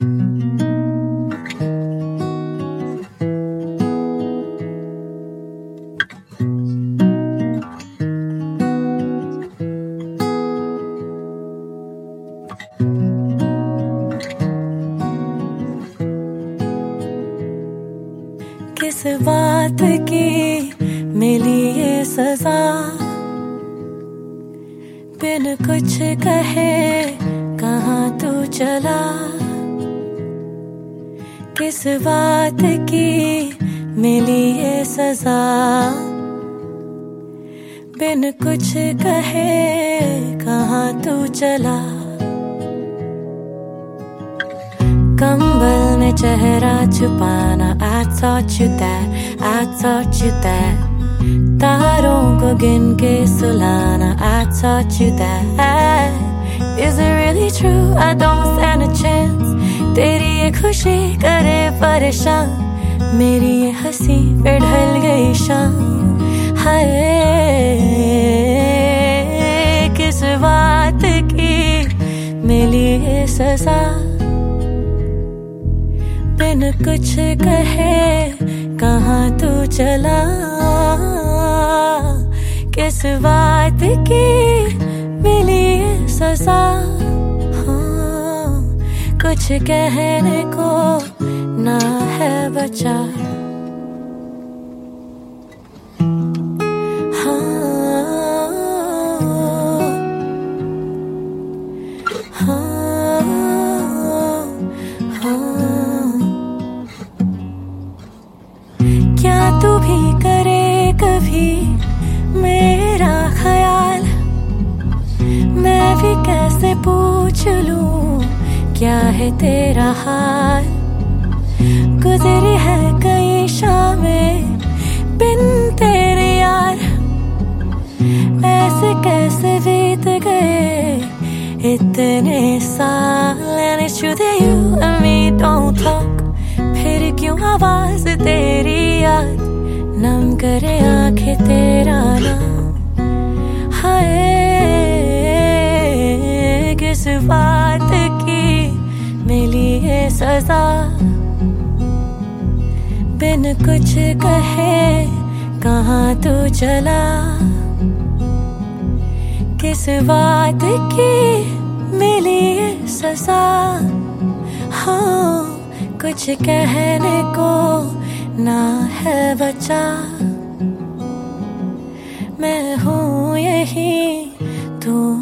किस बात की मिली ये सजा, बिन कुछ कहे कहाँ तू चला। किस बात की मिली ये सजा, बिन कुछ कहे कहाँ तू चला। कंबल में चेहरा छुपाना, I taught you that, I taught you that. तारों को गिन के सुलाना, I taught you that. Is it really true? I don't stand a chance. तेरी ये खुशी करे परेशान, मेरी ये हंसी पे ढल गई शाम। हाय किस बात की मिली ये सजा, बिन कुछ कहे कहाँ तू चला। किस बात की मिली ये सजा, हाँ, कुछ कहने को ना है बचा। क्या तू भी करे कभी मेरा ख्याल, मैं भी कैसे पूछ लूं क्या है तेरा हाल। गुजरी है कई शामें बिन तेरे यार, ऐसे कैसे बीत गए इतने साल। And it's true that you and me don't talk, फिर क्यों आवाज तेरी याद नम करे आंखें तेरा नाम। हाय किस बात की मिली ये सजा, बिन कुछ कहे कहाँ तू चला। किस बात की मिली ये सजा, हाँ, कुछ कहने को ना है बचा। मैं हूँ यही, तू